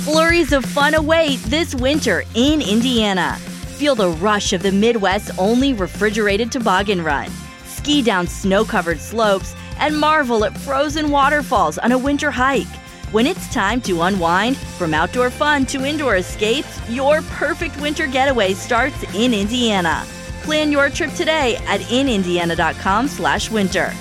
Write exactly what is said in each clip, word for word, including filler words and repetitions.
Flurries of fun await this winter in Indiana. Feel the rush of the Midwest's only refrigerated toboggan run. Ski down snow-covered slopes and marvel at frozen waterfalls on a winter hike. When it's time to unwind, from outdoor fun to indoor escapes, your perfect winter getaway starts in Indiana. Plan your trip today at in indiana dot com slash winter.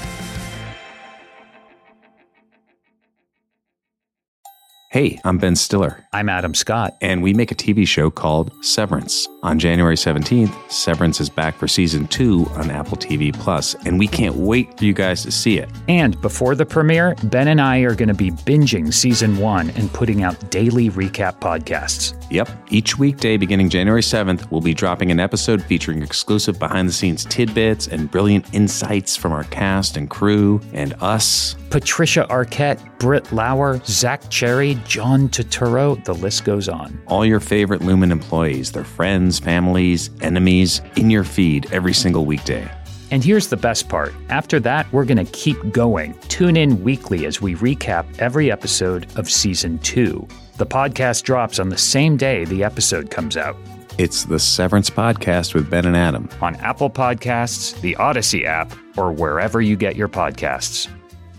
Hey, I'm Ben Stiller. I'm Adam Scott. And we make a T V show called Severance. On January seventeenth, Severance is back for season two on Apple T V Plus, and we can't wait for you guys to see it. And before the premiere, Ben and I are going to be binging season one and putting out daily recap podcasts. Yep. Each weekday beginning January seventh, we'll be dropping an episode featuring exclusive behind-the-scenes tidbits and brilliant insights from our cast and crew and us. Patricia Arquette, Britt Lauer, Zach Cherry, John Turturro, the list goes on. All your favorite Lumen employees, their friends, families, enemies, in your feed every single weekday. And here's the best part. After that, we're going to keep going. Tune in weekly as we recap every episode of season two. The podcast drops on the same day the episode comes out. It's the Severance Podcast with Ben and Adam. On Apple Podcasts, the Odyssey app, or wherever you get your podcasts.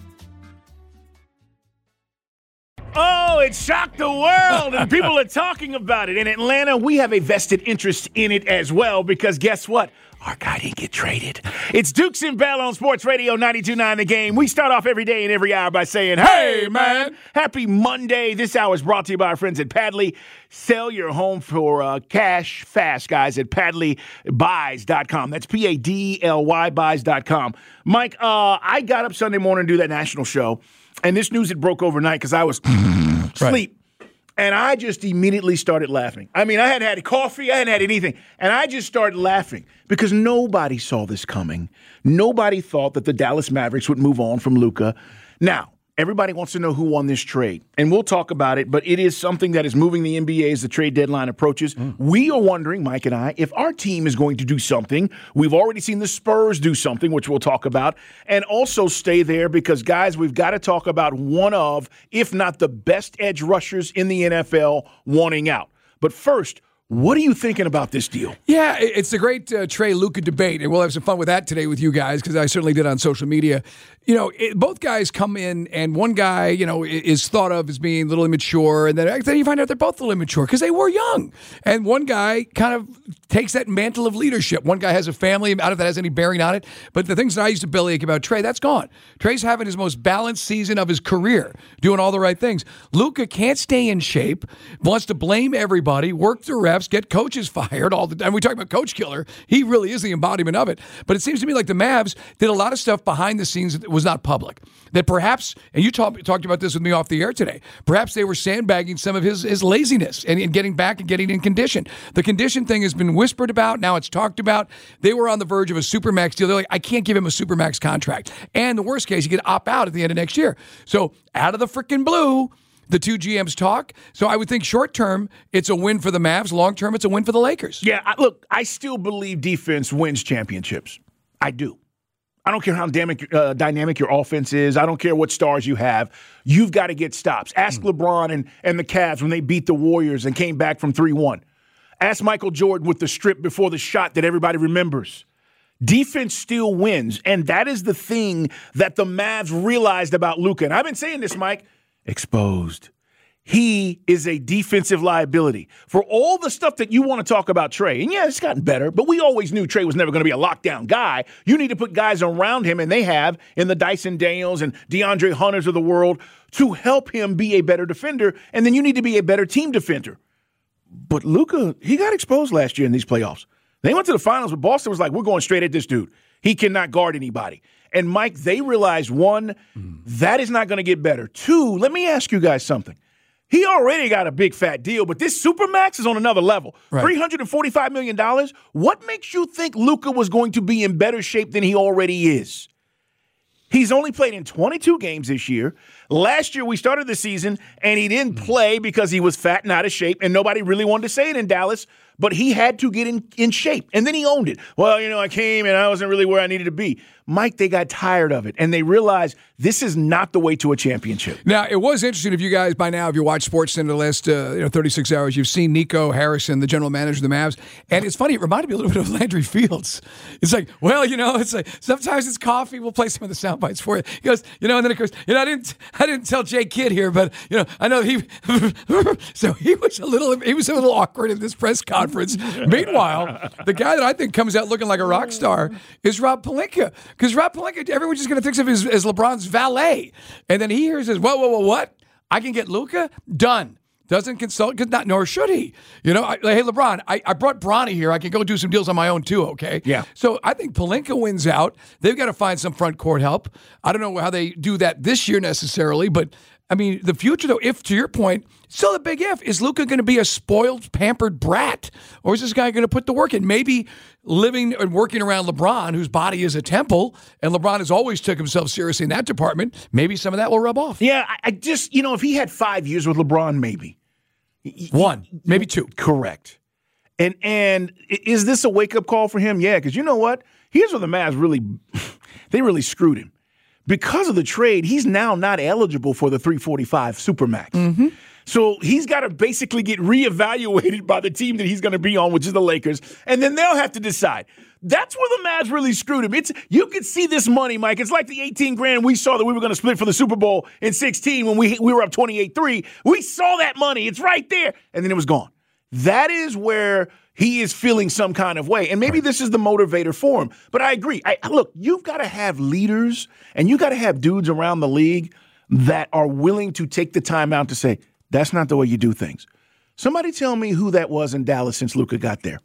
Oh, it shocked the world, and people are talking about it. In Atlanta, we have a vested interest in it as well, because guess what? Our guy didn't get traded. It's Dukes and Bell on Sports Radio ninety-two point nine The Game. We start off every day and every hour by saying, hey, man, happy Monday. This hour is brought to you by our friends at Padley. Sell your home for uh, cash fast, guys, at padley buys dot com. That's P A D L Y buys dot com. Mike, uh, I got up Sunday morning to do that national show, and this news had broke overnight because I was asleep. Right. And I just immediately started laughing. I mean, I hadn't had coffee. I hadn't had anything. And I just started laughing because nobody saw this coming. Nobody thought that the Dallas Mavericks would move on from Luka. Now, everybody wants to know who won this trade. And we'll talk about it, but it is something that is moving the N B A as the trade deadline approaches. Mm. We are wondering, Mike and I, if our team is going to do something. We've already seen the Spurs do something, which we'll talk about. And also stay there because, guys, we've got to talk about one of, if not the best edge rushers in the N F L wanting out. But first, what are you thinking about this deal? Yeah, it's the great uh, Trey Luka debate, and we'll have some fun with that today with you guys because I certainly did on social media. You know, it, both guys come in, and one guy, you know, is thought of as being a little immature, and then, then you find out they're both a little immature because they were young. And one guy kind of takes that mantle of leadership. One guy has a family. I don't know if that has any bearing on it, but the things that I used to bellyache about Trey, that's gone. Trey's having his most balanced season of his career, doing all the right things. Luka can't stay in shape, wants to blame everybody, work the refs, get coaches fired all the time. We talk about coach killer. He really is the embodiment of it. But it seems to me like the Mavs did a lot of stuff behind the scenes that was not public. That perhaps, and you talk, talked about this with me off the air today, perhaps they were sandbagging some of his, his laziness and, and getting back and getting in condition. The condition thing has been whispered about. Now it's talked about. They were on the verge of a Supermax deal. They're like, I can't give him a Supermax contract. And the worst case, you could opt out at the end of next year. So out of the freaking blue, the two G Ms talk. So I would think short term, it's a win for the Mavs. Long term, it's a win for the Lakers. Yeah, I, look, I still believe defense wins championships. I do. I don't care how dynamic, uh, dynamic your offense is. I don't care what stars you have. You've got to get stops. Ask mm. LeBron and, and the Cavs when they beat the Warriors and came back from three one. Ask Michael Jordan with the strip before the shot that everybody remembers. Defense still wins, and that is the thing that the Mavs realized about Luka. And I've been saying this, Mike. Exposed. He is a defensive liability. For all the stuff that you want to talk about Trey, and yeah, it's gotten better, but we always knew Trey was never going to be a lockdown guy. You need to put guys around him, and they have in the Dyson Daniels and DeAndre Hunters of the world to help him be a better defender, and then you need to be a better team defender. But Luka, he got exposed last year in these playoffs. They went to the finals, but Boston was like, we're going straight at this dude. He cannot guard anybody. And, Mike, they realized, one, mm. that is not going to get better. Two, let me ask you guys something. He already got a big fat deal, but this Supermax is on another level. Right. three hundred forty-five million dollars. What makes you think Luka was going to be in better shape than he already is? He's only played in twenty-two games this year. Last year we started the season, and he didn't play because he was fat and out of shape, and nobody really wanted to say it in Dallas. but he had to get in, in shape. And then he owned it. Well, you know, I came and I wasn't really where I needed to be. Mike, they got tired of it, and they realized this is not the way to a championship. Now, it was interesting if you guys, by now, if you watched SportsCenter the last uh, you know, thirty-six hours, you've seen Nico Harrison, the general manager of the Mavs, and it's funny, it reminded me a little bit of Landry Fields. It's like, well, you know, it's like, sometimes it's coffee, we'll play some of the sound bites for you. He goes, you know, and then of course, you know, I didn't I didn't tell Jay Kidd here, but, you know, I know he, so he was a little, he was a little awkward in this press conference. Meanwhile, the guy that I think comes out looking like a rock star is Rob Pelinka, because Rob Pelinka, everyone just going to think of him as, as LeBron's valet. And then he hears this, whoa, whoa, whoa, what? I can get Luka? Done. Doesn't consult, not, nor should he. You know, I, hey, LeBron, I, I brought Bronny here. I can go do some deals on my own too, okay? Yeah. So I think Pelinka wins out. They've got to find some front court help. I don't know how they do that this year necessarily, but I mean, the future, though, if, to your point, still a big if. Is Luka going to be a spoiled, pampered brat? Or is this guy going to put the work in? Maybe living and working around LeBron, whose body is a temple, and LeBron has always took himself seriously in that department, maybe some of that will rub off. Yeah, I, I just, you know, if he had five years with LeBron, maybe. One, maybe two. Correct. And and is this a wake-up call for him? Yeah, because you know what? Here's where the Mavs really, they really screwed him. Because of the trade, he's now not eligible for the three forty-five Supermax. Mm-hmm. So he's got to basically get reevaluated by the team that he's going to be on, which is the Lakers, and then they'll have to decide. That's where the Mavs really screwed him. It's you could see this money, Mike. It's like the eighteen grand we saw that we were going to split for the Super Bowl in sixteen when we we were up twenty-eight three. We saw that money. It's right there, and then it was gone. That is where he is feeling some kind of way. And maybe right. This is the motivator for him. But I agree. I, look, you've got to have leaders and you've got to have dudes around the league that are willing to take the time out to say, that's not the way you do things. Somebody tell me who that was in Dallas since Luka got there.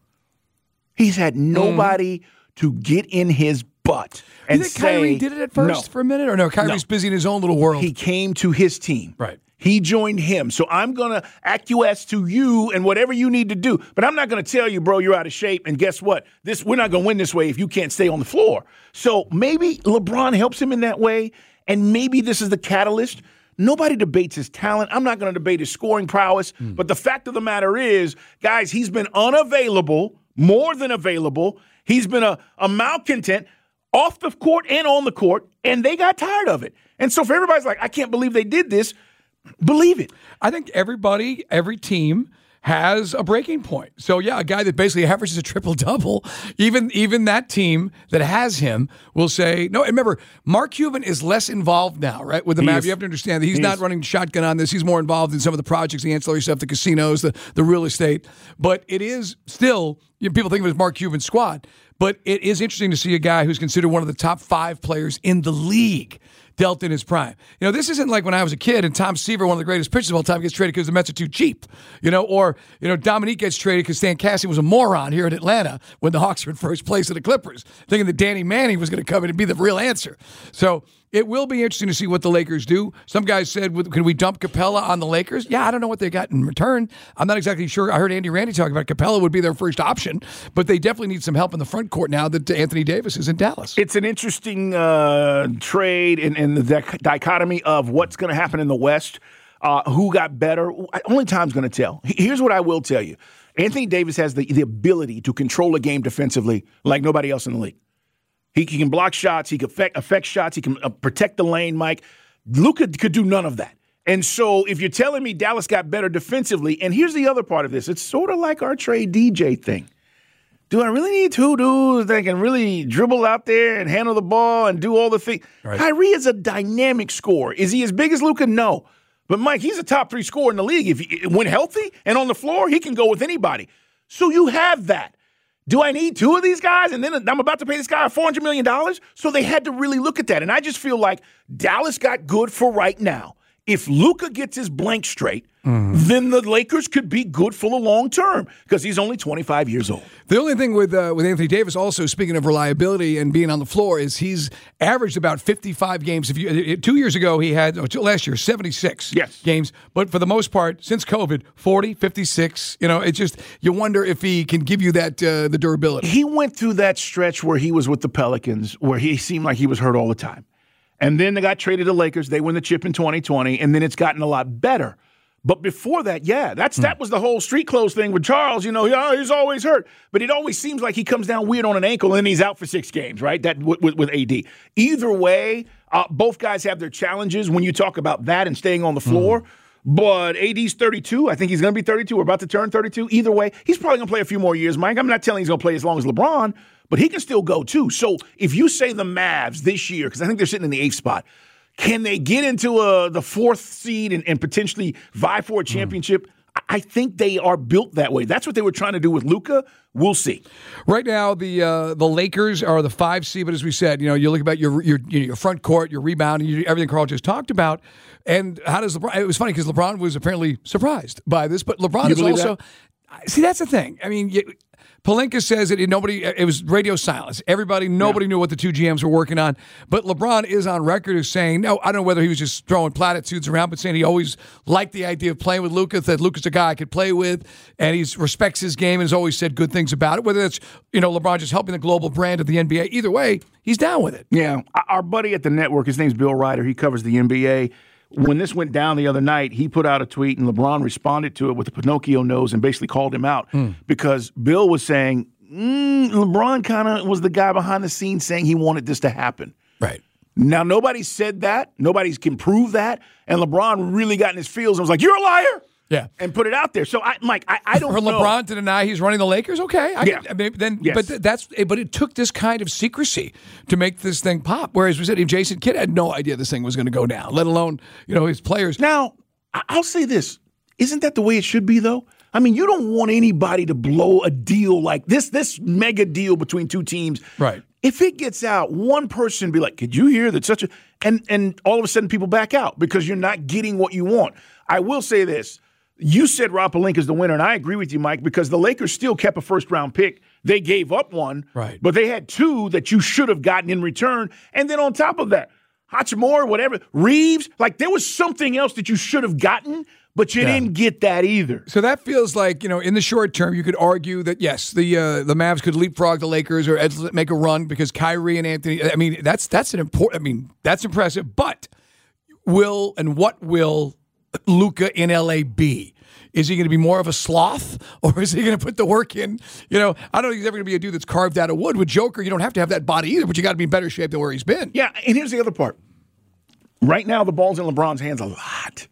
He's had nobody mm. to get in his butt and you think say, Kyrie did it at first no. for a minute? Or no, Kyrie's no. busy in his own little world. He came to his team. Right. He joined him. So I'm going to acquiesce to you and whatever you need to do. But I'm not going to tell you, bro, you're out of shape. And guess what? This We're not going to win this way if you can't stay on the floor. So maybe LeBron helps him in that way. And maybe this is the catalyst. Nobody debates his talent. I'm not going to debate his scoring prowess. Mm. But the fact of the matter is, guys, he's been unavailable, more than available. He's been a, a malcontent off the court and on the court. And they got tired of it. And so for everybody's like, I can't believe they did this. Believe it. I think everybody, every team has a breaking point. So, yeah, a guy that basically averages a triple-double, even even that team that has him will say, no, remember, Mark Cuban is less involved now, right, with the Mavs. You have to understand that he's he not is. running shotgun on this. He's more involved in some of the projects, the ancillary stuff, the casinos, the, the real estate. But it is still, you know, people think of it as Mark Cuban's squad, but it is interesting to see a guy who's considered one of the top five players in the league dealt in his prime. You know, this isn't like when I was a kid and Tom Seaver, one of the greatest pitchers of all time, gets traded because the Mets are too cheap. You know, or, you know, Dominique gets traded because Stan Cassie was a moron here in Atlanta when the Hawks were in first place of the Clippers, thinking that Danny Manning was going to come in and be the real answer. So it will be interesting to see what the Lakers do. Some guys said, can we dump Capella on the Lakers? Yeah, I don't know what they got in return. I'm not exactly sure. I heard Andy Randy talk about Capella would be their first option, but they definitely need some help in the front court now that Anthony Davis is in Dallas. It's an interesting uh, trade in, in the dichotomy of what's going to happen in the West, uh, who got better. Only time's going to tell. Here's what I will tell you. Anthony Davis has the, the ability to control a game defensively like nobody else in the league. He, he can block shots. He can affect, affect shots. He can uh, protect the lane, Mike. Luka could do none of that. And so if you're telling me Dallas got better defensively, and here's the other part of this. It's sort of like our Trey D J thing. Do I really need two dudes that can really dribble out there and handle the ball and do all the things? Right. Kyrie is a dynamic scorer. Is he as big as Luka? No. But, Mike, he's a top three scorer in the league. If he, when healthy and on the floor, he can go with anybody. So you have that. Do I need two of these guys? And then I'm about to pay this guy four hundred million dollars? So they had to really look at that. And I just feel like Dallas got good for right now. If Luka gets his blank straight, mm-hmm. then the Lakers could be good for the long term because he's only twenty-five years old. The only thing with uh, with Anthony Davis, also speaking of reliability and being on the floor, is he's averaged about fifty-five games. If you two years ago he had oh, last year seventy-six yes. games, but for the most part since COVID, forty, fifty-six. You know, it's just you wonder if he can give you that uh, the durability. He went through that stretch where he was with the Pelicans, where he seemed like he was hurt all the time. And then they got traded to Lakers. They win the chip in twenty twenty, and then it's gotten a lot better. But before that, yeah, that's mm. that was the whole street clothes thing with Charles. You know, oh, he's always hurt, but it always seems like he comes down weird on an ankle and then he's out for six games, right? That with, with, with A D. Either way, uh, both guys have their challenges when you talk about that and staying on the floor. Mm. But A D's thirty-two. I think he's going to be thirty-two. We're about to turn thirty-two. Either way, he's probably going to play a few more years, Mike. I'm not telling he's going to play as long as LeBron, but he can still go too. So if you say the Mavs this year, because I think they're sitting in the eighth spot, can they get into uh, the fourth seed and, and potentially vie for a championship? Mm. I think they are built that way. That's what they were trying to do with Luka. We'll see. Right now, the uh, the Lakers are the five seed, but as we said, you know, you look about your your you know, your front court, your rebound, you, everything Carl just talked about. And how does LeBron? It was funny because LeBron was apparently surprised by this, but LeBron you is also. That? See, that's the thing. I mean. You, Pelinka says it. Nobody. It was radio silence. Everybody. Nobody yeah. knew what the two G Ms were working on. But LeBron is on record as saying, no, I don't know whether he was just throwing platitudes around, but saying he always liked the idea of playing with Luka. That Luka's a guy I could play with, and he respects his game and has always said good things about it. Whether that's you know LeBron just helping the global brand of the N B A, either way, he's down with it. Yeah, our buddy at the network, his name's Bill Ryder. He covers the N B A. When this went down the other night, he put out a tweet, and LeBron responded to it with a Pinocchio nose and basically called him out mm. because Bill was saying. Mm, LeBron kind of was the guy behind the scenes saying he wanted this to happen. Right. Now, nobody said that. Nobody can prove that. And LeBron really got in his feels and was like, you're a liar. Yeah. And put it out there. So, I, Mike, I, I don't For know. For LeBron to deny he's running the Lakers, okay. I yeah. Can, I mean, then, yes. But th- that's. But it took this kind of secrecy to make this thing pop. Whereas we said Jason Kidd had no idea this thing was going to go down, let alone, you know, his players. Now, I'll say this. Isn't that the way it should be, though? I mean, you don't want anybody to blow a deal like this, this mega deal between two teams. Right. If it gets out, one person be like, could you hear that such a – and and all of a sudden people back out because you're not getting what you want. I will say this. You said Rob Pelinka's the winner, and I agree with you, Mike, because the Lakers still kept a first-round pick. They gave up one, right? But they had two that you should have gotten in return. And then on top of that, Hachimura, whatever, Reeves, like there was something else that you should have gotten – but you yeah. didn't get that either. So that feels like, you know, in the short term, you could argue that, yes, the uh, the Mavs could leapfrog the Lakers or make a run because Kyrie and Anthony, I mean, that's that's an important, I mean, that's impressive. But will and what will Luka in L A be? Is he going to be more of a sloth or is he going to put the work in? You know, I don't think he's ever going to be a dude that's carved out of wood. With Joker, you don't have to have that body either, but you got to be in better shape than where he's been. Yeah, and here's the other part. Right now, the ball's in LeBron's hands a lot.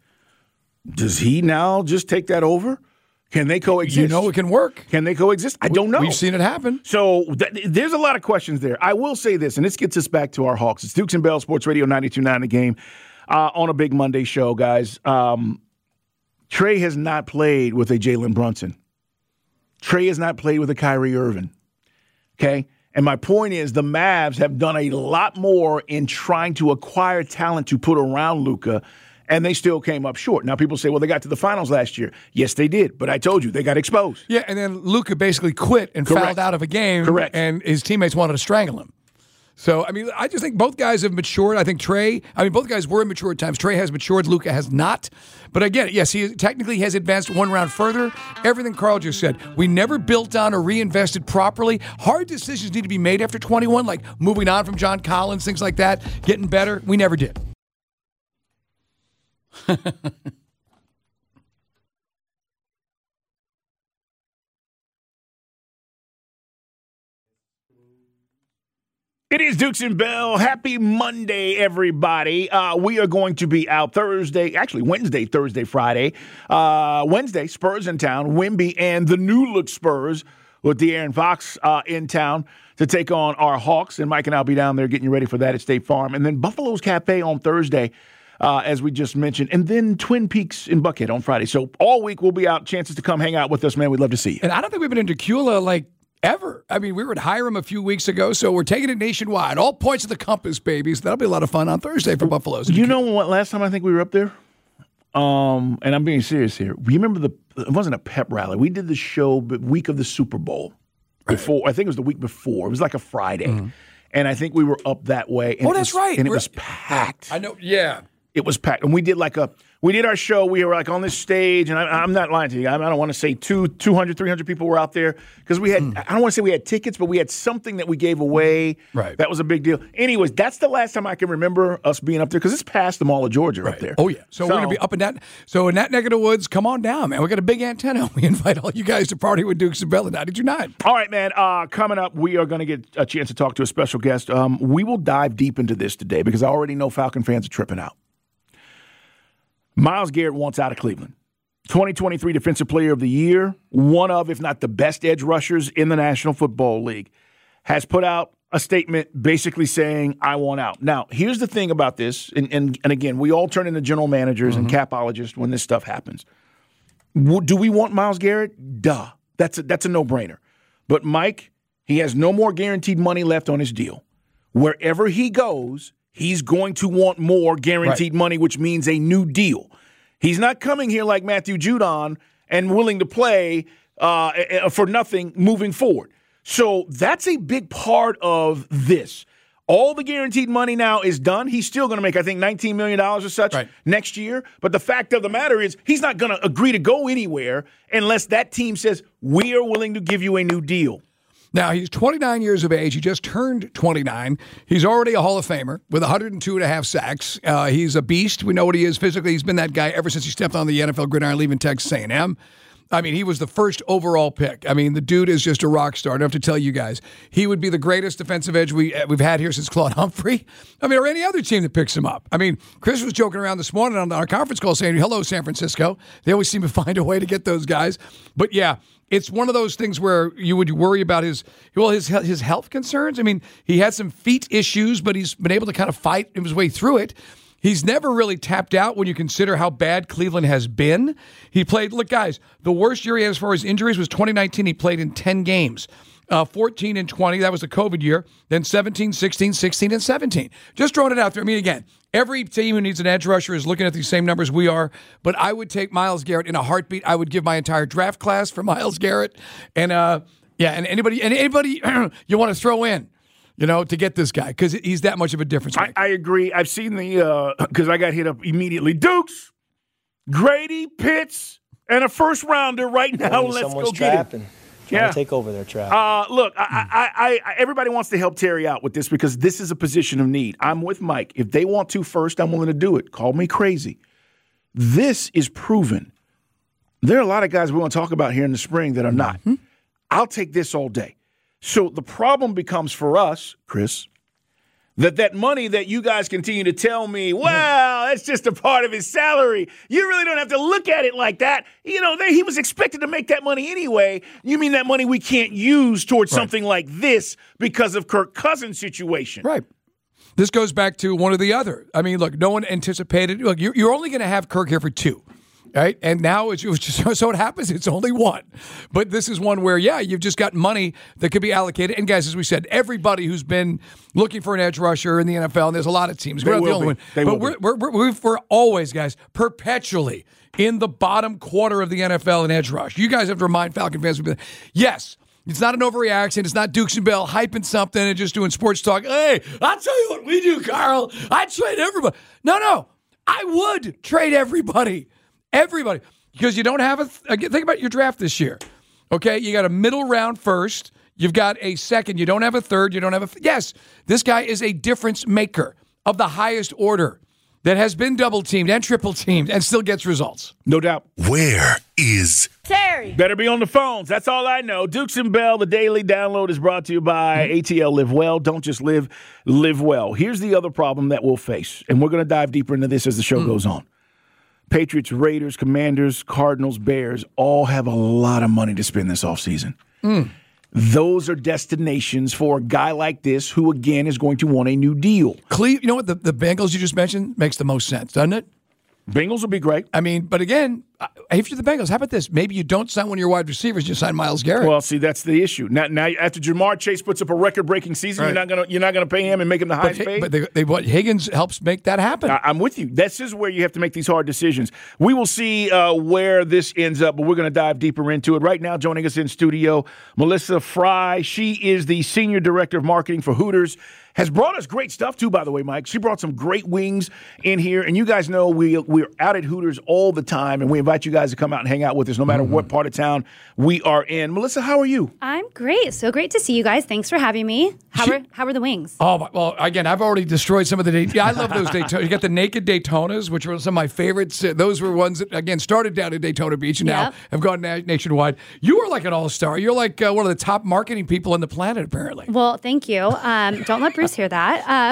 Does he now just take that over? Can they coexist? You know it can work. Can they coexist? I don't know. We've seen it happen. So th- there's a lot of questions there. I will say this, and this gets us back to our Hawks. It's Dukes and Bell, Sports Radio ninety-two point nine The Game, uh, on a big Monday show, guys. Um, Trey has not played with a Jalen Brunson. Trey has not played with a Kyrie Irving. Okay? And my point is the Mavs have done a lot more in trying to acquire talent to put around Luka, and they still came up short. Now, people say, well, they got to the finals last year. Yes, they did. But I told you, they got exposed. Yeah, and then Luka basically quit and Correct. fouled out of a game. Correct. And his teammates wanted to strangle him. So, I mean, I just think both guys have matured. I think Trey, I mean, both guys were immature at times. Trey has matured. Luka has not. But again, yes, he technically has advanced one round further. Everything Carl just said. We never built on or reinvested properly. Hard decisions need to be made after twenty-one, like moving on from John Collins, things like that, getting better. We never did. It is Dukes and Bell. Happy Monday, everybody. Uh, we are going to be out Thursday, actually Wednesday, Thursday, Friday. Uh, Wednesday, Spurs in town, Wemby and the new look Spurs with De'Aaron Fox uh, in town to take on our Hawks. And Mike and I'll be down there getting you ready for that at State Farm. And then Buffalo's Cafe on Thursday, uh, as we just mentioned. And then Twin Peaks in Buckhead on Friday. So all week we'll be out. Chances to come hang out with us, man. We'd love to see you. And I don't think we've been in Tequila like ever. I mean, we were at Hiram a few weeks ago, so we're taking it nationwide. All points of the compass, babies. That'll be a lot of fun on Thursday for Buffalo's. You know what? Last time I think we were up there, um, and I'm being serious here. You remember the? It wasn't a pep rally. We did the show the week of the Super Bowl. Before right. I think it was the week before. It was like a Friday, mm-hmm. and I think we were up that way. And oh, that's was, right. And it we're, was packed. I know. Yeah, it was packed, and we did like a we did our show. We were like on this stage, and I, I'm not lying to you. I, I don't want to say two, 200, three hundred people were out there because we had, mm. I don't want to say we had tickets, but we had something that we gave away. Right. That was a big deal. Anyways, that's the last time I can remember us being up there because it's past the Mall of Georgia right. up there. Oh, yeah. So, so we're going to be up in that. So in that neck of the woods, come on down, man. We got a big antenna. We invite all you guys to party with Dukes and Bell at ninety-two point nine. All right, man. Uh, coming up, we are going to get a chance to talk to a special guest. Um, we will dive deep into this today because I already know Falcon fans are tripping out. Myles Garrett wants out of Cleveland. twenty twenty-three Defensive Player of the Year, one of, if not the best edge rushers in the National Football League, has put out a statement basically saying, I want out. Now, here's the thing about this, and, and, and again, we all turn into general managers mm-hmm. and capologists when this stuff happens. Do we want Myles Garrett? Duh. That's a, that's a no-brainer. But Mike, he has no more guaranteed money left on his deal. Wherever he goes, he's going to want more guaranteed right. money, which means a new deal. He's not coming here like Matthew Judon and willing to play uh, for nothing moving forward. So that's a big part of this. All the guaranteed money now is done. He's still going to make, I think, nineteen million dollars or such right. next year. But the fact of the matter is he's not going to agree to go anywhere unless that team says, we are willing to give you a new deal. Now, he's twenty-nine years of age. He just turned twenty-nine. He's already a Hall of Famer with one hundred two and a half sacks. Uh, he's a beast. We know what he is physically. He's been that guy ever since he stepped on the N F L gridiron leaving Texas A and M. I mean, he was the first overall pick. I mean, the dude is just a rock star. I don't have to tell you guys. He would be the greatest defensive edge we, we've had here since Claude Humphrey. I mean, or any other team that picks him up. I mean, Chris was joking around this morning on our conference call saying, hello, San Francisco. They always seem to find a way to get those guys. But, yeah, it's one of those things where you would worry about his, well, his, his health concerns. I mean, he had some feet issues, but he's been able to kind of fight his way through it. He's never really tapped out when you consider how bad Cleveland has been. He played, look, guys, the worst year he had as far as injuries was twenty nineteen. He played in ten games, uh, fourteen and twenty. That was the COVID year. Then seventeen, sixteen, sixteen, and seventeen. Just throwing it out there. I mean, again, every team who needs an edge rusher is looking at these same numbers we are. But I would take Myles Garrett in a heartbeat. I would give my entire draft class for Myles Garrett. And, uh, yeah, and anybody, and anybody you want to throw in. You know, to get this guy, because he's that much of a difference maker. I, I agree. I've seen the, because uh, I got hit up immediately. Dukes, Grady, Pitts, and a first rounder right now. Well, let's go get it. Trying yeah. to take over their trap. Uh, look, I, I, I, everybody wants to help Terry out with this because this is a position of need. I'm with Mike. If they want to first, I'm willing to do it. Call me crazy. This is proven. There are a lot of guys we want to talk about here in the spring that are not. Mm-hmm. I'll take this all day. So the problem becomes for us, Chris, that that money that you guys continue to tell me, well, that's just a part of his salary. You really don't have to look at it like that. You know, they, he was expected to make that money anyway. You mean that money we can't use towards right. something like this because of Kirk Cousins' situation? Right. This goes back to one or the other. I mean, look, no one anticipated. Look, you're, you're only going to have Kirk here for two. Right? And now, it's just, so it happens, it's only one. But this is one where, yeah, you've just got money that could be allocated. And, guys, as we said, everybody who's been looking for an edge rusher in the N F L, and there's a lot of teams. We're not the only one. They but will we're, we're, we're, we're always, guys, perpetually in the bottom quarter of the N F L in edge rush. You guys have to remind Falcon fans, yes, it's not an overreaction. It's not Dukes and Bell hyping something and just doing sports talk. Hey, I'll tell you what we do, Carl. I trade everybody. No, no. I would trade everybody. Everybody, because you don't have a, th- think about your draft this year, okay? You got a middle round first. You've got a second. You don't have a third. You don't have a, th- yes, this guy is a difference maker of the highest order that has been double teamed and triple teamed and still gets results. No doubt. Where is Terry? Better be on the phones. That's all I know. Dukes and Bell, the daily download is brought to you by A T L Live Well. Don't just live, live well. Here's the other problem that we'll face, and we're going to dive deeper into this as the show mm. goes on. Patriots, Raiders, Commanders, Cardinals, Bears all have a lot of money to spend this offseason. Mm. Those are destinations for a guy like this who, again, is going to want a new deal. Cle- you know what? The, the Bengals you just mentioned makes the most sense, doesn't it? Bengals will be great. I mean, but again, uh, if you're the Bengals, how about this? Maybe you don't sign one of your wide receivers, you sign Myles Garrett. Well, see, that's the issue. Now, now after Jamar Chase puts up a record-breaking season, Right. you're not gonna you're not gonna pay him and make him the highest but, paid. but they, they, what, Higgins helps make that happen. I, I'm with you. This is where you have to make these hard decisions. We will see uh, where this ends up, but we're going to dive deeper into it. Right now, joining us in studio, Melissa Fry. She is the Senior Director of Marketing for Hooters. Has brought us great stuff, too, by the way, Mike. She brought some great wings in here. And you guys know we, we're out at Hooters all the time, and we invite you guys to come out and hang out with us no matter mm-hmm. what part of town we are in. Melissa, how are you? I'm great. So great to see you guys. Thanks for having me. How, She- are, how are the wings? Oh, my- well, again, I've already destroyed some of the Daytonas. Yeah, I love those Daytonas. You got the naked Daytonas, which were some of my favorites. Uh, Those were ones that, again, started down in Daytona Beach and now Yep. have gone na- nationwide. You are like an all-star. You're like uh, one of the top marketing people on the planet, apparently. Well, thank you. Um, don't let Bruce hear that. Um,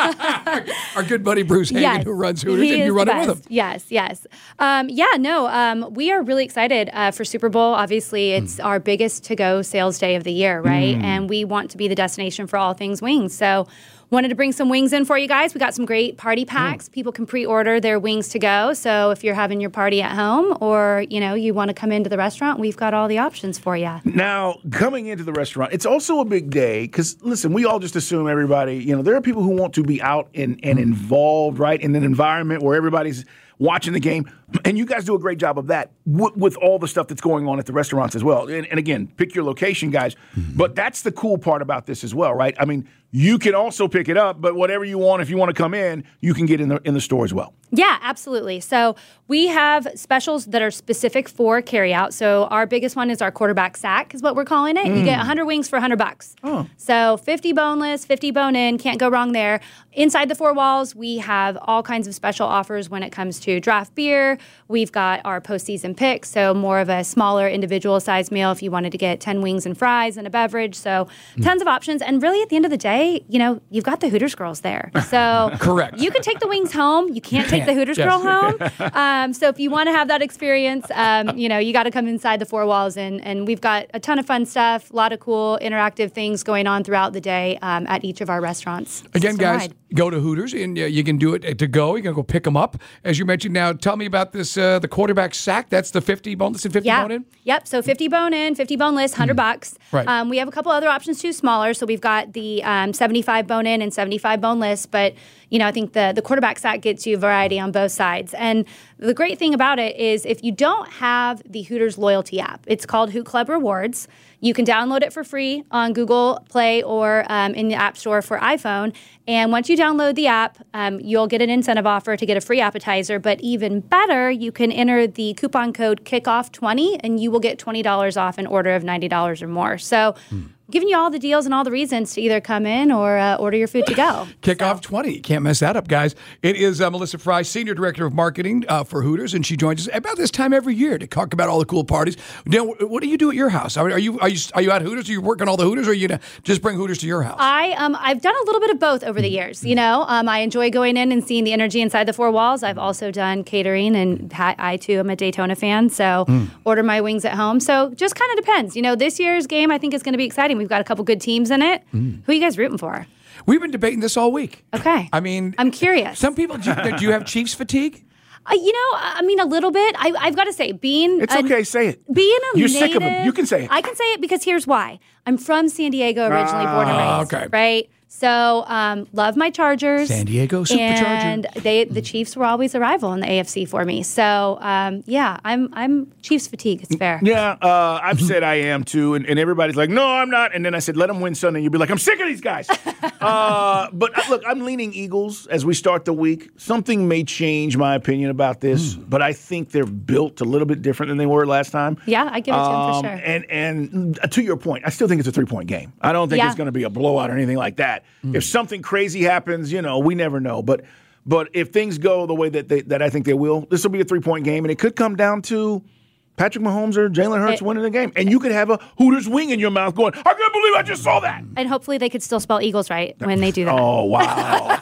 Our good buddy Bruce Hagen, yes, who runs Hooters, he and is you run the it with him. best. Yes, yes. Um, yeah, no, um, we are really excited uh, for Super Bowl. Obviously, it's Mm. our biggest to-go sales day of the year, right? Mm. And we want to be the destination for all things wings. So wanted to bring some wings in for you guys. We got some great party packs. Mm. People can pre-order their wings to go. So if you're having your party at home or, you know, you want to come into the restaurant, we've got all the options for you. Now, coming into the restaurant, it's also a big day because, listen, we all just assume everybody, you know, there are people who want to be out and, and involved, right, in an environment where everybody's watching the game. And you guys do a great job of that w- with all the stuff that's going on at the restaurants as well. And, and again, pick your location, guys. Mm-hmm. But that's the cool part about this as well, right? I mean, you can also pick it up, but whatever you want, if you want to come in, you can get in the in the store as well. Yeah, absolutely. So we have specials that are specific for carryout. So our biggest one is our quarterback sack, is what we're calling it. Mm. You get one hundred wings for one hundred bucks. Oh. So fifty boneless, fifty bone-in, can't go wrong there. Inside the four walls, we have all kinds of special offers when it comes to draft beer. We've got our postseason picks, so more of a smaller individual size meal if you wanted to get ten wings and fries and a beverage. So mm. tons of options. And really, at the end of the day, you know, you've got the Hooters girls there. So correct. You can take the wings home. You can't take the Hooters yes. girl home. Um, so if you want to have that experience, um, you know, you got to come inside the four walls. And, and we've got a ton of fun stuff, a lot of cool interactive things going on throughout the day um, at each of our restaurants. Again, guys, wide. Go to Hooters, and uh, you can do it to go. You can go pick them up. As you mentioned now, tell me about this, uh, the quarterback sack. That's the fifty boneless and fifty yeah. bone-in? Yep, so fifty bone-in, fifty boneless, one hundred bucks. Right. Um, we have a couple other options too, smaller. So we've got the um, seventy-five bone-in and seventy-five boneless. But, you know, I think the, the quarterback sack gets you variety on both sides. And the great thing about it is if you don't have the Hooters loyalty app, it's called Hoot Club Rewards. You can download it for free on Google Play or um, in the App Store for iPhone. And once you download the app, um, you'll get an incentive offer to get a free appetizer. But even better, you can enter the coupon code kickoff twenty, and you will get twenty dollars off an order of ninety dollars or more. So mm. giving you all the deals and all the reasons to either come in or uh, order your food to go. Kickoff so. twenty. Can't mess that up, guys. It is uh, Melissa Fry, Senior Director of Marketing uh, for Hooters, and she joins us about this time every year to talk about all the cool parties. Now, what do you do at your house? Are you are you are you at Hooters? Are you working all the Hooters, or are you gonna just bring Hooters to your house? I um I've done a little bit of both over the years. You know, um, I enjoy going in and seeing the energy inside the four walls. I've also done catering, and I too am a Daytona fan, so mm. order my wings at home. So just kind of depends. You know, this year's game I think is going to be exciting. We've got a couple good teams in it. Mm. Who are you guys rooting for? We've been debating this all week. Okay. I mean, I'm curious. Some people, do you, do you have Chiefs fatigue? Uh, you know, I mean, a little bit. I, I've got to say, being it's a, okay. Say it. Being a You're native, sick of them. You can say it. I can say it because here's why. I'm from San Diego originally, born and raised. Okay. Right. So, um, love my Chargers. San Diego Supercharger. And they, the Chiefs were always a rival in the A F C for me. So, um, yeah, I'm I'm Chiefs fatigue. It's fair. Yeah, uh, I've said I am too, and, and everybody's like, no, I'm not. And then I said, let them win Sunday. You'll be like, I'm sick of these guys. uh, but uh, look, I'm leaning Eagles as we start the week. Something may change my opinion about this, mm. but I think they're built a little bit different than they were last time. Yeah, I give it to them um, for sure. And, and to your point, I still think it's a three-point game. I don't think yeah. it's going to be a blowout or anything like that. Mm. If something crazy happens, you know, we never know. But but if things go the way that they, that I think they will, this will be a three-point game, and it could come down to Patrick Mahomes or Jalen Hurts it, winning the game. And you could have a Hooters wing in your mouth going, I can't believe I just saw that. And hopefully they could still spell Eagles right when they do that. Oh, wow.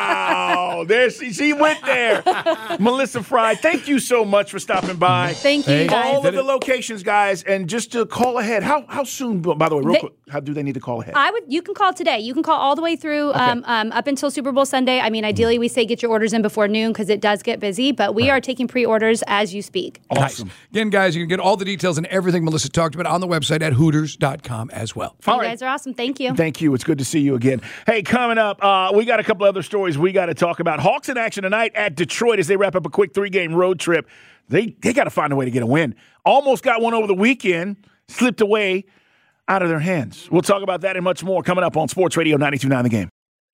wow. There she, she went there. Melissa Fry, thank you so much for stopping by. Thank you, hey, guys. All of the locations, guys. And just to call ahead, how how soon, by the way, real they, quick. how do they need to call ahead? I would. You can call today. You can call all the way through Okay. um, um, up until Super Bowl Sunday. I mean, ideally, we say get your orders in before noon because it does get busy. But we Right. are taking pre-orders as you speak. Awesome. Nice. Again, guys, you can get all the details and everything Melissa talked about on the website at hooters dot com as well. You All right. guys are awesome. Thank you. Thank you. It's good to see you again. Hey, coming up, uh, we got a couple other stories we got to talk about. Hawks in action tonight at Detroit as they wrap up a quick three-game road trip. They they got to find a way to get a win. Almost got one over the weekend, slipped away out of their hands. We'll talk about that and much more coming up on Sports Radio ninety-two point nine The Game.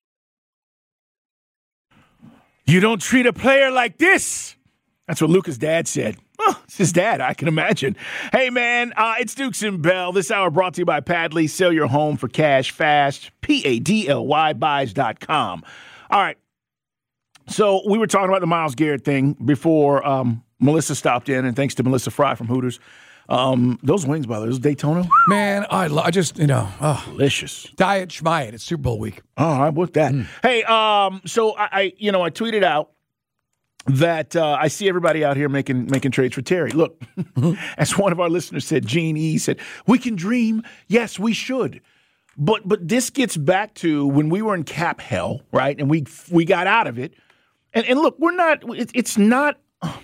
You don't treat a player like this. That's what Luka's dad said. Well, it's his dad, I can imagine. Hey, man, uh, it's Dukes and Bell. This hour brought to you by Padley. Sell your home for cash fast. P A D L Y buys dot com. All right. So we were talking about the Myles Garrett thing before um, Melissa stopped in, and thanks to Melissa Fry from Hooters. Um, those wings, by the way, those Daytona, Man, I, lo- I just, you know, oh, delicious. diet schmiet. It's Super Bowl week. All right, with that. Hey, um, so I, I, you know, I tweeted out that uh, I see everybody out here making making trades for Terry. Look, as one of our listeners said, Gene E said, we can dream. Yes, we should. But but this gets back to when we were in cap hell, right? And we we got out of it. And and look, we're not. It, it's not.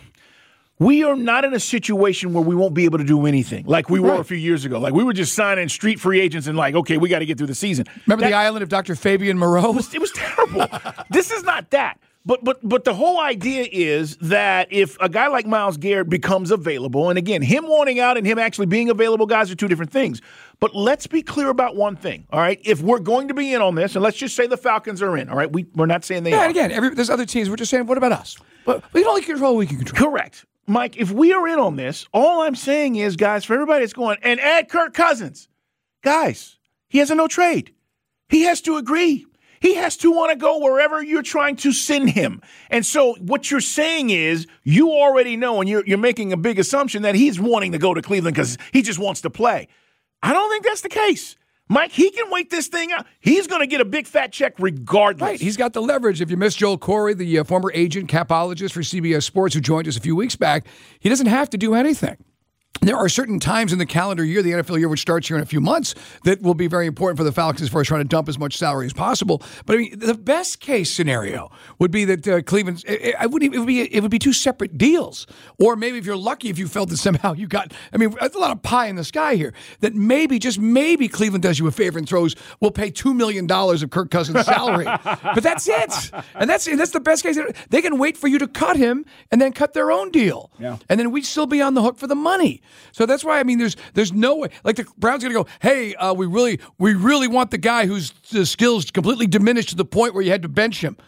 We are not in a situation where we won't be able to do anything like we were Right. a few years ago. Like we were just signing street free agents and like, okay, we got to get through the season. Remember That- the island of Doctor Fabian Moreau? it was terrible. This is not that. But but but the whole idea is that if a guy like Myles Garrett becomes available, and again, him wanting out and him actually being available, guys, are two different things. But let's be clear about one thing, all right? If we're going to be in on this, and let's just say the Falcons are in, all right? We, we're not saying they Yeah, are. and again, every, there's other teams. We're just saying, what about us? But we don't control what we can control. Correct. Mike, if we are in on this, all I'm saying is, guys, for everybody that's going, and add Kirk Cousins, guys, he has a no trade. He has to agree. He has to want to go wherever you're trying to send him. And so what you're saying is you already know, and you're, you're making a big assumption that he's wanting to go to Cleveland because he just wants to play. I don't think that's the case. Mike, he can wait this thing out. He's going to get a big fat check regardless. Right, he's got the leverage. If you missed Joel Corey, the uh, former agent, capologist for C B S Sports, who joined us a few weeks back, he doesn't have to do anything. There are certain times in the calendar year, the N F L year, which starts here in a few months, that will be very important for the Falcons as far as trying to dump as much salary as possible. But I mean, the best case scenario would be that uh, Cleveland, it, it, wouldn't, it would be it would be two separate deals, or maybe if you're lucky, if you felt that somehow you got, I mean, that's a lot of pie in the sky here. That maybe, just maybe, Cleveland does you a favor and throws, we'll pay two million dollars of Kirk Cousins' salary, but that's it, and that's and that's the best case. They can wait for you to cut him and then cut their own deal, Yeah. and then we'd still be on the hook for the money. So that's why I mean, there's there's no way. Like the Browns are going to go, hey, uh, we really we really want the guy whose uh, skills completely diminished to the point where you had to bench him.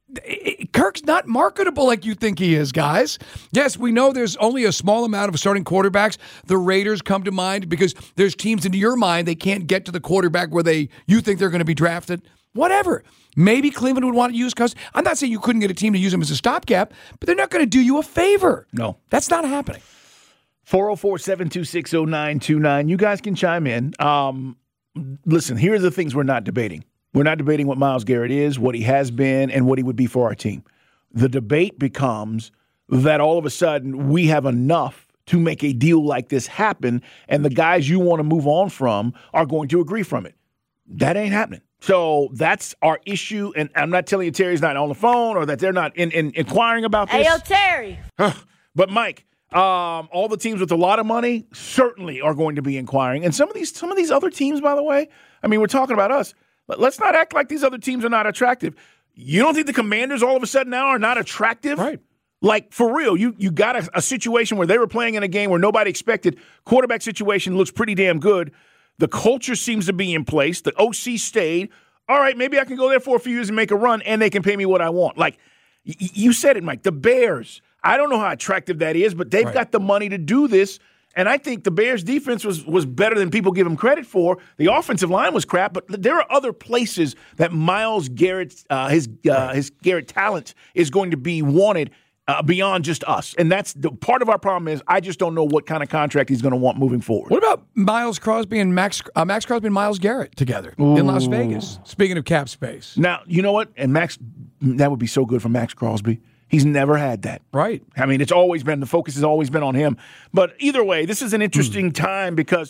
It- it- Kirk's not marketable like you think he is, guys. Yes, we know there's only a small amount of starting quarterbacks. The Raiders come to mind because there's teams in your mind they can't get to the quarterback where they you think they're going to be drafted. Whatever. Maybe Cleveland would want to use Cousins. I'm not saying you couldn't get a team to use him as a stopgap, but they're not going to do you a favor. No. That's not happening. four oh four, seven two six, oh nine two nine. You guys can chime in. Um, listen, here are the things we're not debating. We're not debating what Myles Garrett is, what he has been, and what he would be for our team. The debate becomes that all of a sudden we have enough to make a deal like this happen, and the guys you want to move on from are going to agree from it. That ain't happening. So that's our issue, and I'm not telling you Terry's not on the phone or that they're not in, in, inquiring about this. Hey, yo, Terry. But Mike, um, all the teams with a lot of money certainly are going to be inquiring, and some of these some of these other teams, by the way, I mean, we're talking about us, but let's not act like these other teams are not attractive. You don't think the Commanders all of a sudden now are not attractive? Right. Like, for real, you you got a, a situation where they were playing in a game where nobody expected. Quarterback situation looks pretty damn good. The culture seems to be in place. The O C stayed. All right, maybe I can go there for a few years and make a run, and they can pay me what I want. Like, y- you said it, Mike, the Bears. I don't know how attractive that is, but they've Right. got the money to do this. And I think the Bears' defense was was better than people give them credit for. The offensive line was crap, but there are other places that Myles Garrett, uh, his uh, his Garrett talent is going to be wanted uh, beyond just us. And that's the part of our problem is I just don't know what kind of contract he's going to want moving forward. What about Miles Crosby and Max uh, Max Crosby and Miles Garrett together in Las Vegas? Speaking of cap space, Now, you know what? And Max, that would be so good for Max Crosby. He's never had that. right? I mean, it's always been, the focus has always been on him. But either way, this is an interesting time because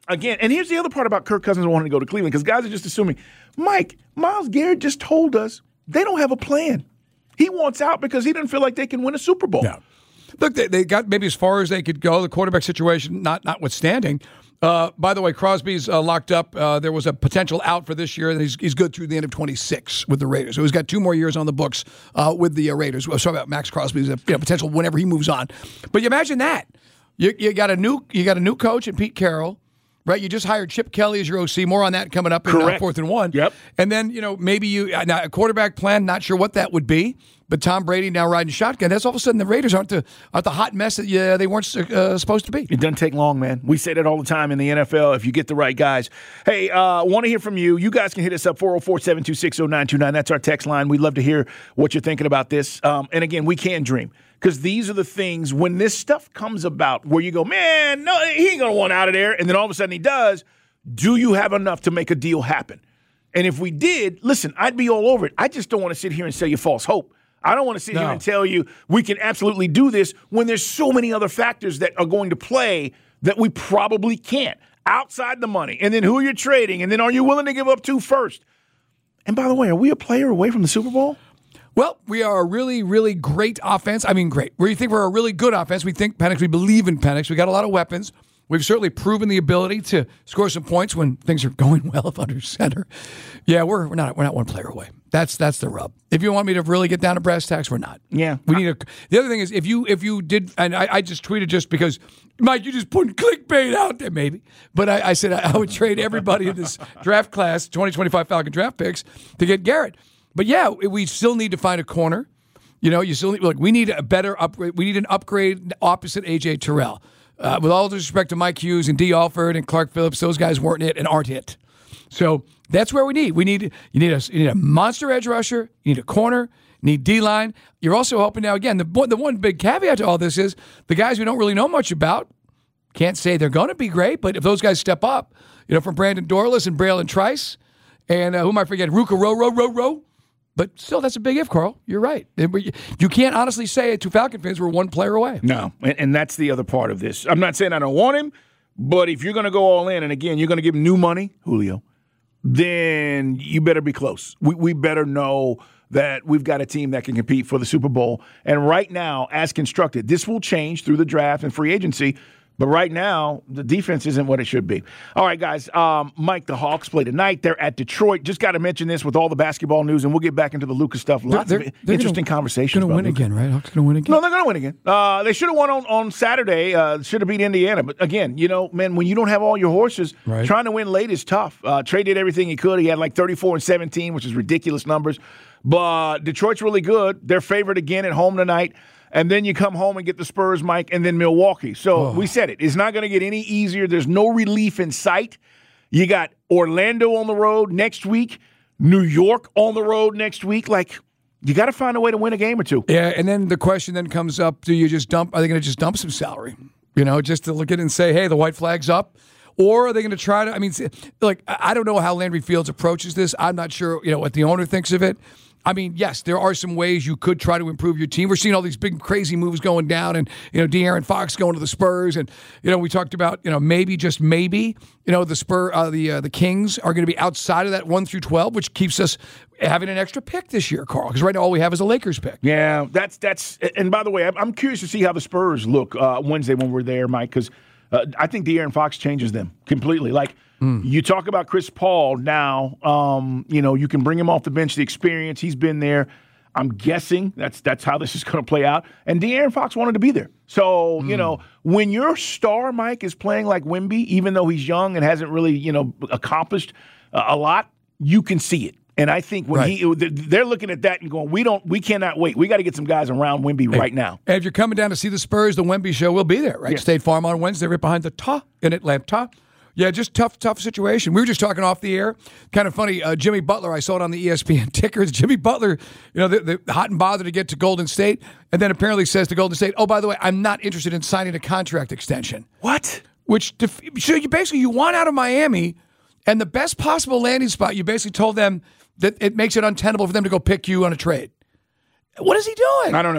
again, and here's the other part about Kirk Cousins wanting to go to Cleveland, because guys are just assuming, Mike, Myles Garrett just told us they don't have a plan. He wants out because he doesn't feel like they can win a Super Bowl. No. Look, they, they got maybe as far as they could go, the quarterback situation not notwithstanding. Uh, by the way, Crosby's uh, locked up. Uh, there was a potential out for this year, and he's, he's good through the end of twenty-six with the Raiders. So he's got two more years on the books uh, with the uh, Raiders. We're talking about Max Crosby's you know, potential whenever he moves on. But you imagine that. You, you got a new you got a new coach in Pete Carroll. Right, you just hired Chip Kelly as your O C. More on that coming up in uh, fourth and one. Yep. And then, you know, maybe you uh, now a quarterback plan, not sure what that would be, but Tom Brady now riding shotgun. That's all of a sudden the Raiders aren't the aren't the hot mess that yeah, they weren't uh, supposed to be. It doesn't take long, man. We say that all the time in the N F L if you get the right guys. Hey, uh, want to hear from you. You guys can hit us up, four oh four, seven two six, oh nine two nine. That's our text line. We'd love to hear what you're thinking about this. Um, and again, we can dream. Because these are the things, when this stuff comes about where you go, man, no, he ain't going to want out of there. And then all of a sudden he does. Do you have enough to make a deal happen? And if we did, listen, I'd be all over it. I just don't want to sit here and sell you false hope. I don't want to sit no. here and tell you we can absolutely do this when there's so many other factors that are going to play that we probably can't. Outside the money, and then who you're trading, and then are you willing to give up to first? And by the way, are we a player away from the Super Bowl? Well, we are a really, really great offense. I mean, great. We think we're a really good offense. We think Penix. We believe in Penix. We got a lot of weapons. We've certainly proven the ability to score some points when things are going well up under center. Yeah, we're we're not we're not one player away. That's that's the rub. If you want me to really get down to brass tacks, we're not. Yeah, we need a. The other thing is if you if you did, and I, I just tweeted just because Mike, you just put clickbait out there, maybe. But I, I said I, I would trade everybody in this draft class, twenty twenty-five Falcon draft picks, to get Garrett. But yeah, we still need to find a corner. You know, you still need, like we need a better upgrade. We need an upgrade opposite A J Terrell. Uh, with all due respect to Mike Hughes and Dee Alford and Clark Phillips, those guys weren't it and aren't it. So that's where we need. We need you need a you need a monster edge rusher. You need a corner. You need D-line. You're also hoping now again. The the one big caveat to all this is the guys we don't really know much about. Can't say they're going to be great, but if those guys step up, you know, from Brandon Dorless and Braylon Trice, and uh, who am I forgetting? Ruka Row Row Row Row. But still, that's a big if, Carl. You're right. You can't honestly say to Falcon fans we're one player away. No, and, and that's the other part of this. I'm not saying I don't want him, but if you're going to go all in, and again, you're going to give him new money, Julio, then you better be close. We, we better know that we've got a team that can compete for the Super Bowl. And right now, as constructed, this will change through the draft and free agency. But right now, the defense isn't what it should be. All right, guys. Um, Mike, the Hawks play tonight. They're at Detroit. Just got to mention this with all the basketball news, and we'll get back into the Luka stuff. Lots they're, of they're interesting gonna, conversations. Going to win Luka. again, right? Hawks going to win again? No, they're going to win again. Uh, they should have won on, on Saturday. Uh, should have beat Indiana. But again, you know, man, when you don't have all your horses, right. trying to win late is tough. Uh, Trey did everything he could. He had like thirty-four and seventeen, which is ridiculous numbers. But Detroit's really good. They're favored again at home tonight. And then you come home and get the Spurs, Mike, and then Milwaukee. So oh. we said it. It's not going to get any easier. There's no relief in sight. You got Orlando on the road next week, New York on the road next week. Like, you got to find a way to win a game or two. Yeah, and then the question then comes up, do you just dump, are they going to just dump some salary? You know, just to look at it and say, hey, the white flag's up. Or are they going to try to, I mean, like, I don't know how Landry Fields approaches this. I'm not sure, you know, what the owner thinks of it. I mean, yes, there are some ways you could try to improve your team. We're seeing all these big, crazy moves going down, and you know, De'Aaron Fox going to the Spurs, and you know, we talked about you know maybe just maybe you know the Spur, uh, the uh, the Kings are going to be outside of that one through twelve, which keeps us having an extra pick this year, Carl. Because right now all we have is a Lakers pick. Yeah, that's that's. And by the way, I'm curious to see how the Spurs look uh, Wednesday when we're there, Mike, because uh, I think De'Aaron Fox changes them completely. Like. Mm. You talk about Chris Paul now, um, you know, you can bring him off the bench, the experience. He's been there. I'm guessing that's that's how this is going to play out. And De'Aaron Fox wanted to be there. So, mm. you know, when your star, Mike, is playing like Wemby, even though he's young and hasn't really, you know, accomplished uh, a lot, you can see it. And I think when right. he they're looking at that and going, we don't, we cannot wait. We got to get some guys around Wemby hey, right now. And if you're coming down to see the Spurs, the Wemby show will be there, right? Yeah. State Farm on Wednesday, right behind the Ta in Atlanta. Yeah, just tough, tough situation. We were just talking off the air. Kind of funny. Uh, Jimmy Butler, I saw it on the E S P N tickers. Jimmy Butler, you know, they're, they're hot and bothered to get to Golden State, and then apparently says to Golden State, "Oh, by the way, I'm not interested in signing a contract extension." What? Which def- so you basically you want out of Miami, and the best possible landing spot. You basically told them that it makes it untenable for them to go pick you on a trade. What is he doing? I don't know.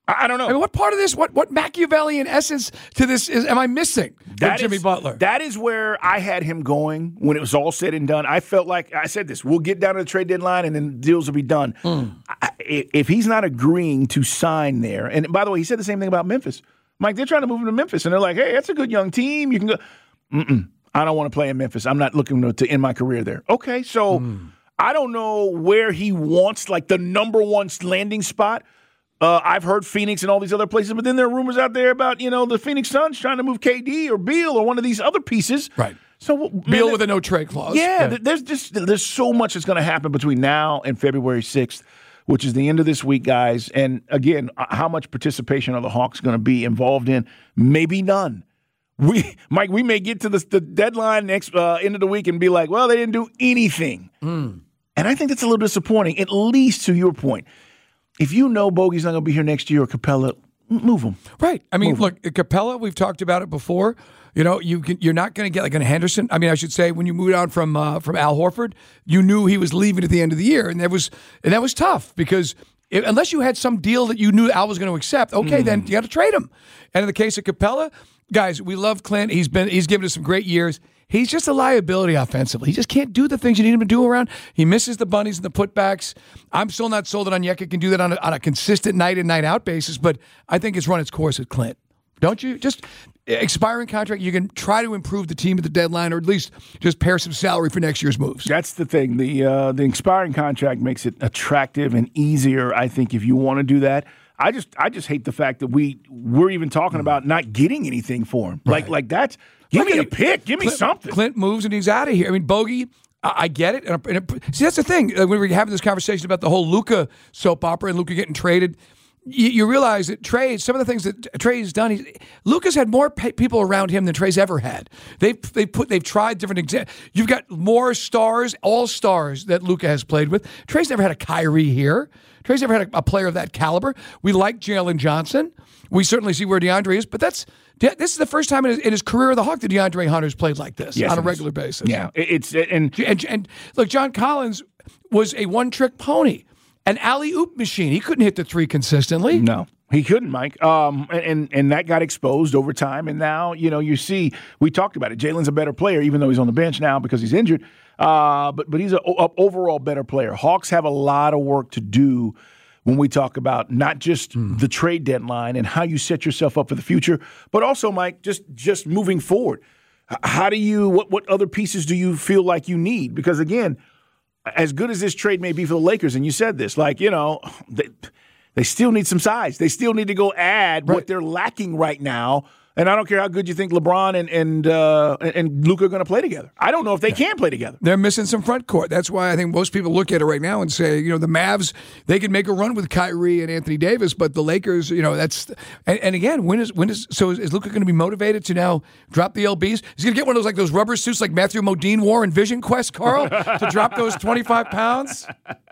I, I don't know. I mean, what part of this, what what Machiavellian essence to this is am I missing That with Jimmy is- Butler? That is where I had him going when it was all said and done. I felt like, I said this, we'll get down to the trade deadline and then deals will be done. Mm. I, if he's not agreeing to sign there, and by the way, he said the same thing about Memphis. Mike, they're trying to move him to Memphis, and they're like, hey, that's a good young team. You can go. Mm-mm, I don't want to play in Memphis. I'm not looking to, to end my career there. Okay, so Mm. I don't know where he wants, like, the number one landing spot. Uh, I've heard Phoenix and all these other places, but then there are rumors out there about, you know, the Phoenix Suns trying to move K D or Beal or one of these other pieces. Right. So man, Beal with a no trade clause. Yeah, th- there's just there's so much that's going to happen between now and February sixth, which is the end of this week, guys. And again, uh, how much participation are the Hawks going to be involved in? Maybe none. We, Mike, we may get to the, the deadline next uh, end of the week and be like, well, they didn't do anything. Mm. And I think that's a little disappointing, at least to your point. If you know Bogey's not going to be here next year or Capella, m- move him. Right. I mean, Move look, Capella, we've talked about it before. You know, you can, you're not going to get like an Henderson. I mean, I should say, when you moved on from uh, from Al Horford, you knew he was leaving at the end of the year, and that was and that was tough because it, unless you had some deal that you knew Al was going to accept, okay, mm. then you got to trade him. And in the case of Capella, guys, we love Clint. He's been he's given us some great years. He's just a liability offensively. He just can't do the things you need him to do around. He misses the bunnies and the putbacks. I'm still not sold that Onyeka can do that on a, on a consistent night in, night out basis, but I think it's run its course with Clint. Don't you? Just expiring contract, you can try to improve the team at the deadline or at least just pair some salary for next year's moves. That's the thing. The, uh, the expiring contract makes it attractive and easier, I think, if you want to do that. I just I just hate the fact that we, we're even talking about not getting anything for him. Right. Like, like that's... Give me a pick. Give me Clint, something. Clint moves and he's out of here. I mean, Bogey, I, I get it. And it. See, that's the thing. When we were having this conversation about the whole Luka soap opera and Luka getting traded, you, you realize that Trey, some of the things that Trey's done, he's, Luka's had more pe- people around him than Trey's ever had. They've they put they've tried different examples. You've got more stars, all stars that Luka has played with. Trey's never had a Kyrie here. Trey's never had a, a player of that caliber. We like Jalen Johnson. We certainly see where DeAndre is, but that's this is the first time in his, in his career of the Hawk that DeAndre Hunter's played like this yes, on a it regular is. basis. Yeah, it's and, and and look, John Collins was a one-trick pony, an alley-oop machine. He couldn't hit the three consistently. No, he couldn't, Mike. Um, and, and and that got exposed over time. And now, you know, you see, we talked about it. Jalen's a better player, even though he's on the bench now because he's injured. Uh, but but he's an overall better player. Hawks have a lot of work to do when we talk about not just mm. the trade deadline and how you set yourself up for the future, but also, Mike, just just moving forward. How do you, what, what other pieces do you feel like you need? Because, again, as good as this trade may be for the Lakers, and you said this, like, you know, they, they still need some size. They still need to go add right. what they're lacking right now. And I don't care how good you think LeBron and and uh, and Luka are going to play together. I don't know if they yeah. can play together. They're missing some front court. That's why I think most people look at it right now and say, you know, the Mavs, they can make a run with Kyrie and Anthony Davis, but the Lakers, you know, that's and, and again, when is when is so is, is Luka going to be motivated to now drop the L Bs? He's going to get one of those like those rubber suits like Matthew Modine wore in Vision Quest, Carl, to drop those twenty-five pounds.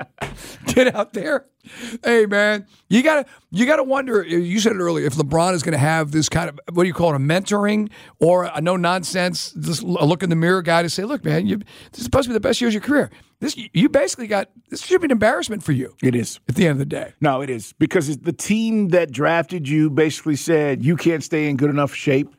Get out there. Hey man, you gotta you gotta wonder. You said it earlier. If LeBron is going to have this kind of what do you call it, a mentoring or a no nonsense, just a look in the mirror guy to say, look, man, you, this is supposed to be the best years of your career. This you basically got. This should be an embarrassment for you. It is at the end of the day. No, it is because it's the team that drafted you basically said you can't stay in good enough shape,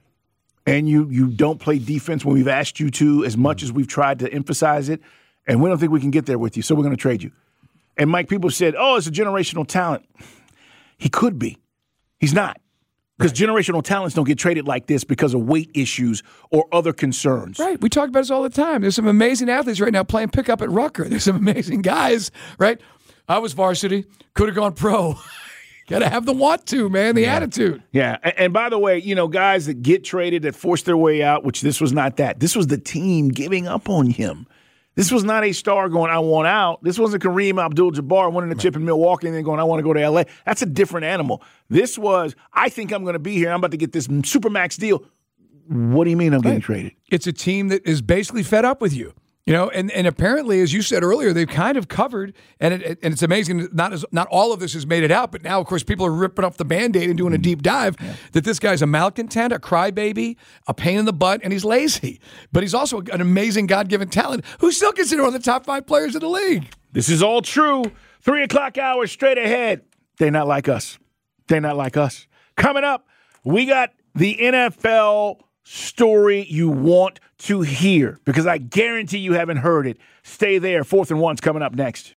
and you you don't play defense when we've asked you to as much as we've tried to emphasize it, and we don't think we can get there with you, so we're going to trade you. And, Mike, people said, oh, it's a generational talent. He could be. He's not. Because right. generational talents don't get traded like this because of weight issues or other concerns. Right. We talk about this all the time. There's some amazing athletes right now playing pickup at Rucker. There's some amazing guys, right? I was varsity. Could have gone pro. Got to have the want to, man, the yeah. attitude. Yeah. And, and by the way, you know, guys that get traded, that force their way out, which this was not that. This was the team giving up on him. This was not a star going, I want out. This wasn't Kareem Abdul-Jabbar winning a chip in Milwaukee and then going, I want to go to L A. That's a different animal. This was, I think I'm going to be here. I'm about to get this Supermax deal. What do you mean I'm getting right. traded? It's a team that is basically fed up with you. You know, and, and apparently, as you said earlier, they've kind of covered, and it, and it's amazing, not as, not all of this has made it out, but now, of course, people are ripping off the Band-Aid and doing a deep dive yeah. that this guy's a malcontent, a crybaby, a pain in the butt, and he's lazy. But he's also an amazing God-given talent who's still considered one of the top five players in the league. This is all true. Three o'clock hours straight ahead. They're not like us. They're not like us. Coming up, we got the N F L story you want to hear because I guarantee you haven't heard it. Stay there. Fourth and One's coming up next.